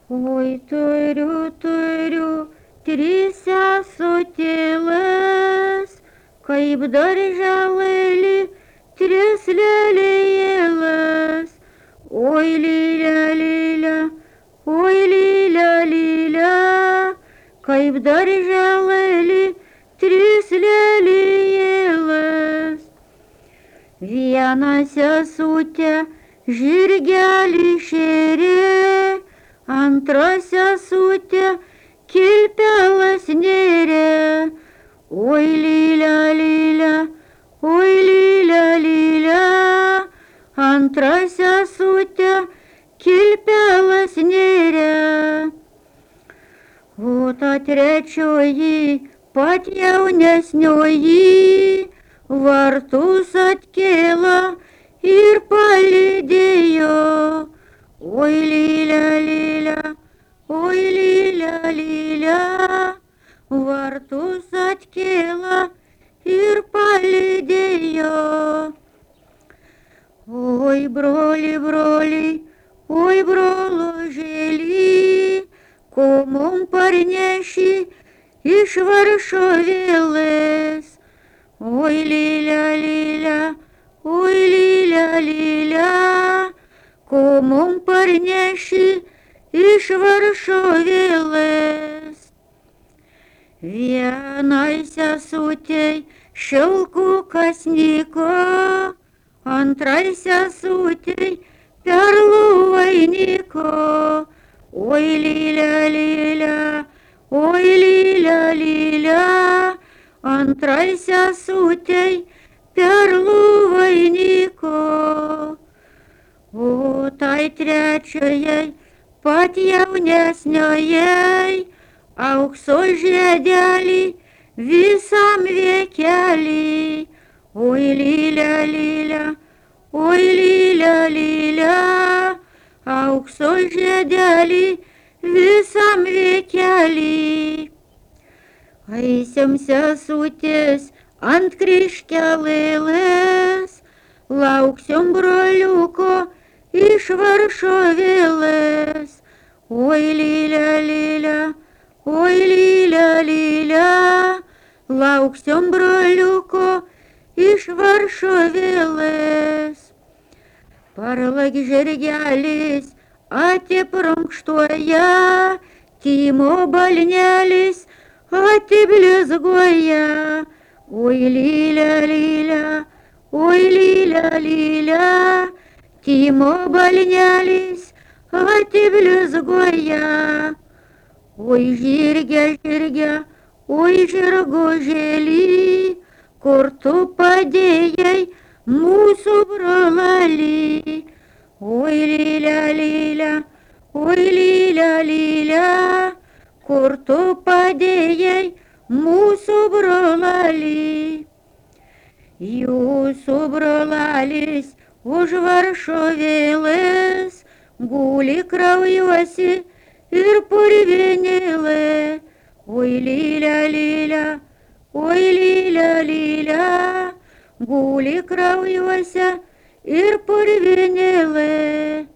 Oi, turiu tris sesutėles, kaip darželėlį tris lėlėjėles. Oi, lylia, lylia, oi, lylia, lylia, kaip darželėlį tris lėlėjėles. Viena sesutė žirgelį šėrė, antra sesutė kilpelas nėrė. Oi, lylia, lylia, oi, lylia, lylia, antra sesutė kilpelas nėrė. O ta trečioji, pat jaunesnioji, vartus atkėla ir palydėjo. Oi, lylia, lylia, oi, lylia, lylia, vartus atkėla ir palydėjo. Oi, broli, broli, oi, brolužėlį, ko mum parneši iš Varšuvėlės. Oi, lylia, lylia, oi, lylia, lylia, ko mum parneši iš Varšuvėlės. Vienai sesutei šilkukas nyko, antrai sesutei perlų vainiko. Oi, lylia, lylia, oi, lylia, lylia, antrai sesutei perlų vainiko. O tai trečiojai, pat jaunesniojai, aukso žiedelį visam viekelį. Oi, lylia, lylia, oi, lylia, lylia, aukso žiedelį visam viekelį. Eisim sesutės ant kryžkelėlės, lauksim broliuko iš Varšuvėlės. Oi, lylia, lylia, oi, lylia, lylia, lauksim broliuko iš Varšuvėlės. Parlag žirgelis atiprunkštuoja, Timo balnelis atiblizguoja. Oi, lylia, lylia, oi, lylia, lylia, Timo balnelis atiblizguoja. Oi, žirge, žirge, oi, žirgužėlį, kur tu padėjai mūsų brolalį. Oi, lylia, lylia, oi, lylia, lylia, kur tu padėjai mūsų brolalį. Jūsų brolalis už Varšuvėlės guli kraujuosi ir purvinėlė. Oi, lylia, lylia, oi, lylia, lylia, guli kraujuose ir purvinėlė.